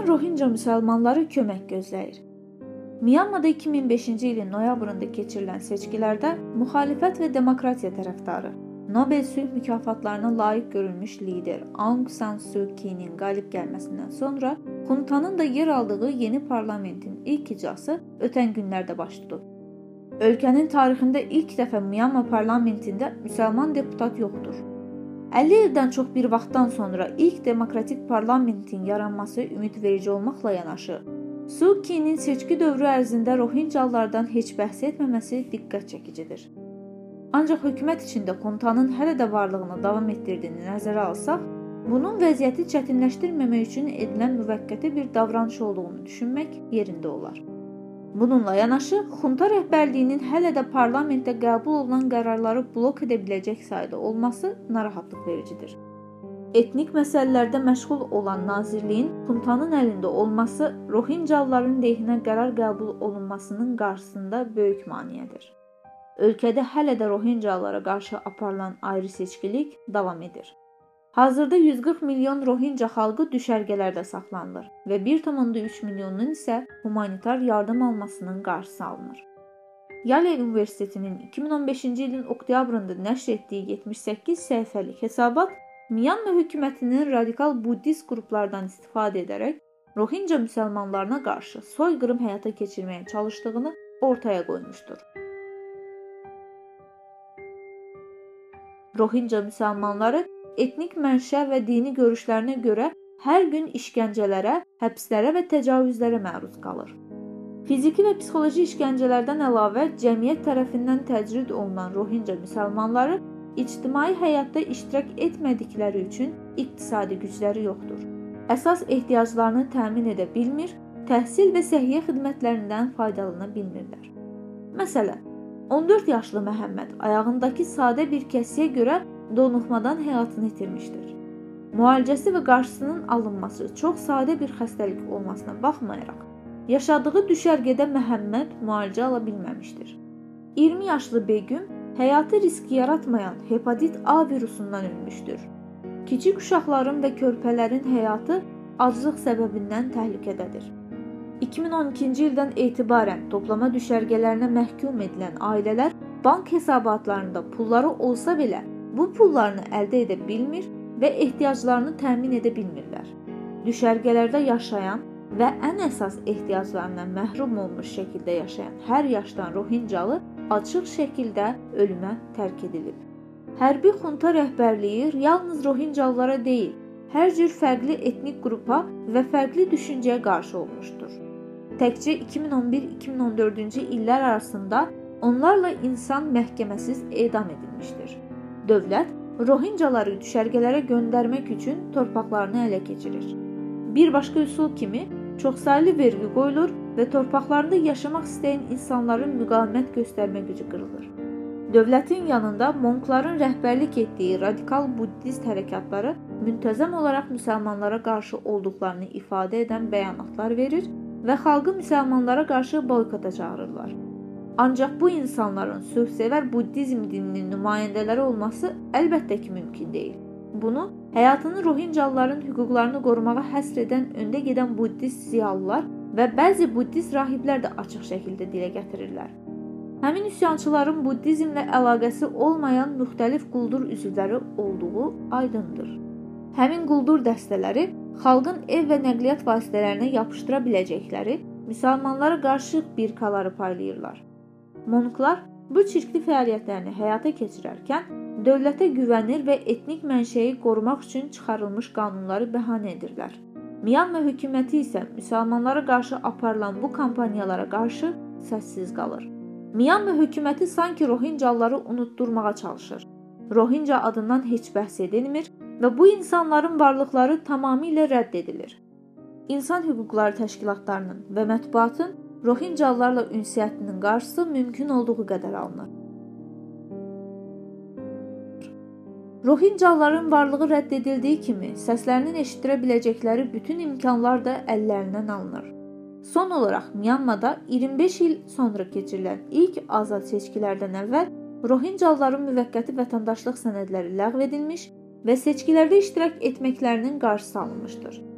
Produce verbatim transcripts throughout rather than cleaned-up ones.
Rohinca müsəlmanları kömək gözləyir. Myanmada iki min beşinci ilin noyabrında keçirilən seçkilərdə müxalifət və demokratiya tərəfdarı, Nobel sülh mükafatlarına layiq görülmüş lider Aung San Suu Kyi'nin qalib gəlməsindən sonra xuntanın da yer aldığı yeni parlamentin ilk iclası ötən günlərdə baş tutub. Ölkənin tarixində ilk dəfə Myanma parlamentində müsəlman deputat yoxdur. əlli ildən çox bir vaxtdan sonra ilk demokratik parlamentin yaranması ümidverici olmaqla yanaşı, Suu Kyi'nin seçki dövrü ərzində Rohincalılardan heç bəhs etməməsi diqqət çəkicidir. Ancaq hökumət içində xuntanın hələ də varlığını davam etdirdiyini nəzərə alsaq, bunun vəziyyəti çətinləşdirməmək üçün edilən müvəqqəti bir davranış olduğunu düşünmək yerində olar. Bununla yanaşı, xunta rəhbərliyinin hələ də parlamentdə qəbul olunan qərarları blok edə biləcək sayda olması narahatlıq vericidir. Etnik məsələlərdə məşğul olan nazirliyin xuntanın əlində olması Rohincalıların lehinə qərar qəbul olunmasının qarşısında böyük maneədir. Ölkədə hələ də Rohincalılara qarşı aparılan ayrı seçkilik davam edir. Hazırda yüz qırx milyon Rohinca xalqı düşərgələrdə saxlanılır və bir tam üç milyonun isə humanitar yardım almasının qarşısı alınır. Yale Universitetinin iki min on beşinci ilin oktyabrında nəşr etdiyi yetmiş səkkiz səhifəlik hesabat Myanma hökumətinin radikal buddist qruplardan istifadə edərək Rohinca müsəlmanlarına qarşı soyqırım həyata keçirməyə çalışdığını ortaya qoymuşdur. Rohinca müsəlmanları etnik mənşə və dini görüşlərinə görə hər gün işgəncələrə, həbslərə və təcavüzlərə məruz qalır. Fiziki və psixoloji işgəncələrdən əlavə cəmiyyət tərəfindən təcrid olunan Rohinca müsəlmanları ictimai həyatda iştirak etmədikləri üçün iqtisadi gücləri yoxdur. Əsas ehtiyaclarını təmin edə bilmir, təhsil və səhiyyə xidmətlərindən faydalana bilmirlər. Məsələn, on dörd yaşlı Məhəmməd ayağındakı sadə bir kəsiyə görə donuxmadan həyatını itirmişdir. Müalicəsi və qarşısının alınması çox sadə bir xəstəlik olmasına baxmayaraq, yaşadığı düşərgədə Məhəmməd müalicə ala bilməmişdir. iyirmi yaşlı Begüm həyatı risk yaratmayan hepatit A virusundan ölmüşdür. Kiçik uşaqların və körpələrin həyatı aclıq səbəbindən təhlükədədir. iki min on ikinci ildən etibarən toplama düşərgələrinə məhkum edilən ailələr bank hesabatlarında pulları olsa belə bu pullarını əldə edə bilmir və ehtiyaclarını təmin edə bilmirlər. Düşərgələrdə yaşayan və ən əsas ehtiyaclarından məhrum olmuş şəkildə yaşayan hər yaşdan Rohincalı açıq şəkildə ölümə tərk edilib. Hərbi xunta rəhbərliyi yalnız Rohincalılara deyil, hər cür fərqli etnik qrupa və fərqli düşüncəyə qarşı olmuşdur. Təkcə iki min on bir iki min on dördüncü illər arasında onlarla insan məhkəməsiz edam edilmişdir. Dövlət Rohincaları düşərgələrə göndərmək üçün torpaqlarını ələ keçirir. Bir başqa üsul kimi çoxsaylı vergi qoyulur və torpaqlarında yaşamaq istəyən insanların müqavimət göstərmə gücü qırılır. Dövlətin yanında monkların rəhbərlik etdiyi radikal buddist hərəkatları müntəzəm olaraq müsəlmanlara qarşı olduqlarını ifadə edən bəyanatlar verir və xalqı müsəlmanlara qarşı boykota çağırırlar. Ancaq bu insanların sülhsevər buddizm dininin nümayəndələri olması əlbəttə ki mümkün deyil. Bunu həyatını Rohincalıların hüquqlarını qorumağa həsr edən öndə gedən buddist ziyalılar və bəzi buddist rahiblər də açıq şəkildə dilə gətirirlər. Həmin üsyançıların buddizmlə əlaqəsi olmayan müxtəlif quldur üzvləri olduğu aydındır. Həmin quldur dəstələri xalqın ev və nəqliyyat vasitələrinə yapışdıra biləcəkləri müsəlmanlara qarşı birkaları paylayırlar. Monklar bu çirkli fəaliyyətlərini həyata keçirərkən dövlətə güvənir və etnik mənşəyi qorumaq üçün çıxarılmış qanunları bəhanə edirlər. Myanma hökuməti isə müsəlmanlara qarşı aparılan bu kampaniyalara qarşı səssiz qalır. Myanma hökuməti sanki Rohincalıları unutdurmağa çalışır. Rohinca adından heç bəhs edilmir və bu insanların varlıqları tamamilə rədd edilir. İnsan hüquqları təşkilatlarının və mətbuatın Rohincalılarla ünsiyyətinin qarşısı mümkün olduğu qədər alınır. Rohincalıların varlığı rədd edildiyi kimi səslərinin eşitdirə biləcəkləri bütün imkanlar da əllərindən alınır. Son olaraq Myanmada iyirmi beş il sonra keçirilən ilk azad seçkilərdən əvvəl Rohincalıların müvəqqəti vətəndaşlıq sənədləri ləğv edilmiş və seçkilərdə iştirak etməklərinin qarşısı alınmışdır.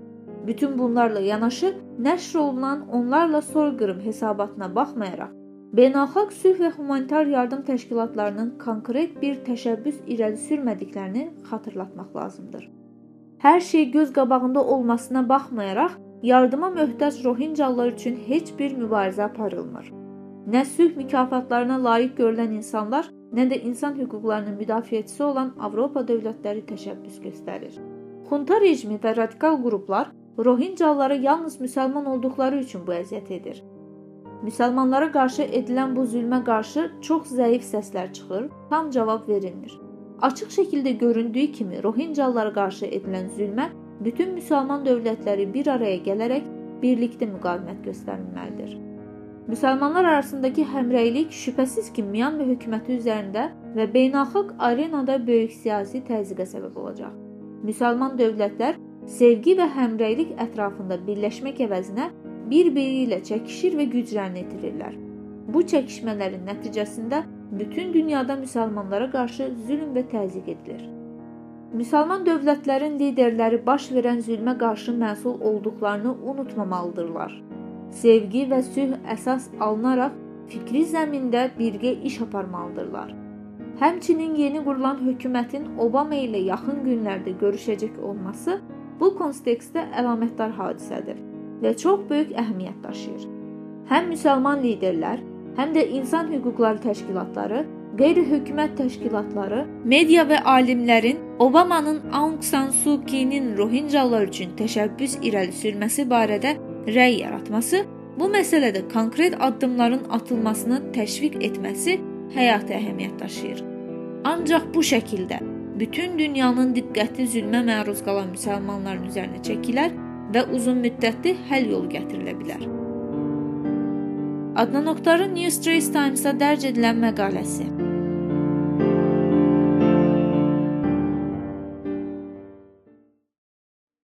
Bütün bunlarla yanaşı nəşr olunan onlarla soyqırım hesabatına baxmayaraq, beynəlxalq sülh və humanitar yardım təşkilatlarının konkret bir təşəbbüs irəli sürmədiklərini xatırlatmaq lazımdır. Hər şey göz qabağında olmasına baxmayaraq, yardıma möhtac Rohincalılar üçün heç bir mübarizə aparılmır. Nə sülh mükafatlarına layiq görülən insanlar, nə də insan hüquqlarının müdafiəçisi olan Avropa dövlətləri təşəbbüs göstərir. Xunta rejimi və radikal qruplar Rohincalılara yalnız müsəlman olduqları üçün bu əziyyət edir. Müsəlmanlara qarşı edilən bu zülmə qarşı çox zəif səslər çıxır, tam cavab verilmir. Açıq şəkildə göründüyü kimi Rohincalılara qarşı edilən zülmə bütün müsəlman dövlətləri bir araya gələrək birlikdə müqavimət göstərilməlidir. Müsəlmanlar arasındakı həmrəylik şübhəsiz ki, Myanma hökuməti üzərində və beynəlxalq arenada böyük siyasi təzyiqə səbəb olacaq. Müsəlman dövlətlər sevgi və həmrəylik ətrafında birləşmək əvəzinə bir-biri ilə çəkişir və güclərini itirirlər. Bu çəkişmələrin nəticəsində bütün dünyada müsəlmanlara qarşı zülm və təzyiq edilir. Müsəlman dövlətlərin liderləri baş verən zülmə qarşı məsul olduqlarını unutmamalıdırlar. Sevgi və sülh əsas alınaraq fikri zəmində birgə iş aparmalıdırlar. Həmçinin yeni qurulan hökumətin Obama ilə yaxın günlərdə görüşəcək olması bu kontekstdə əlamətdar hadisədir və çox böyük əhəmiyyət daşıyır. Həm müsəlman liderlər, həm də insan hüquqları təşkilatları, qeyri-hökumət təşkilatları, media və alimlərin Obamanın Aung San Suu Kyi'nin Rohincalılar üçün təşəbbüs irəli sürməsi barədə rəy yaratması, bu məsələdə konkret addımların atılmasını təşviq etməsi həyati əhəmiyyət daşıyır. Ancaq bu şəkildə bütün dünyanın diqqəti zülmə məruz qalan müsəlmanların üzərinə çəkilər və uzun müddətli həll yolu gətirilə bilər. Adnan Oktarın New Straits Times-da dərc edilən məqaləsi.